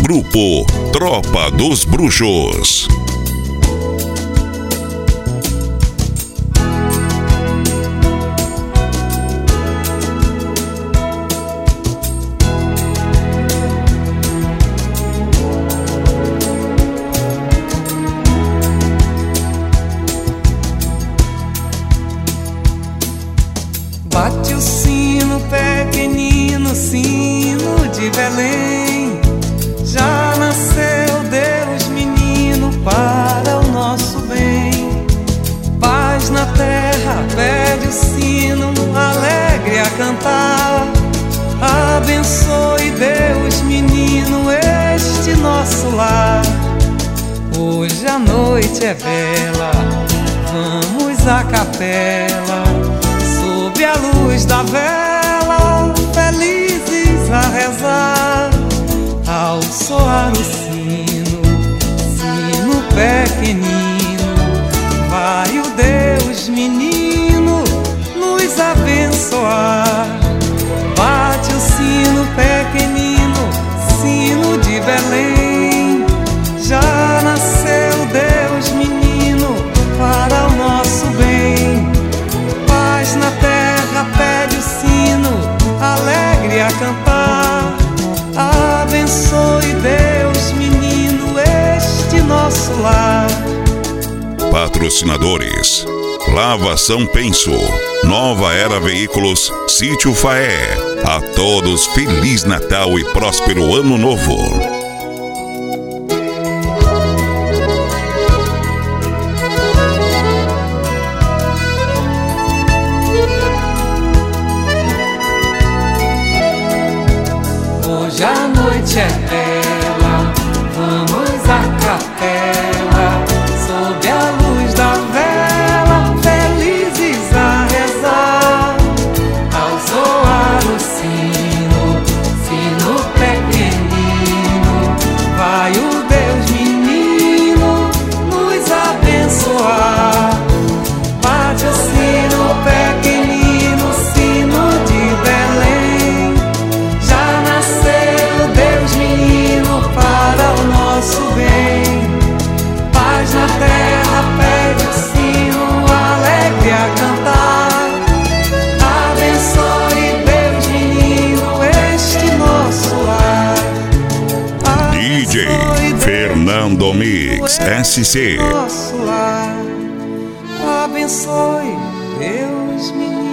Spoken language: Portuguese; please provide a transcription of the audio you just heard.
Grupo Tropa dos Bruxos. Bate o sino, pequenino sino de Belém. Já nasceu Deus, menino, para o nosso bem. Paz na terra, pede o sino, alegre a cantar. Abençoe Deus, menino, este nosso lar. Hoje a noite é bela, vamos à capela. Sob a luz da vela, felizes a rezar. Ao soar o sino, sino pequenino, vai o Deus menino nos abençoar. Bate o sino pequenino, sino de Belém. Já nasceu Deus menino para o nosso bem. Paz na terra, pede o sino, alegre a cantar. Abençoe Deus, menino, este nosso lar. Patrocinadores: Lavação Penso, Nova Era Veículos, Sítio Faé. A todos, Feliz Natal e próspero Ano Novo. Hoje a noite é bela, vamos à capela. Sob a luz da vela, felizes a rezar. Ao soar o sino, sino pequenino, vai o Deus menino nos abençoar. Bate o sino pequenino, sino de Belém. Já nasceu Deus menino para o nosso bem. Paz na terra, pede o sino, alegre a cantar. Abençoe Deus menino este nosso lar. DJ Fernando Mix SC. Nosso lar. Abençoe Deus menino.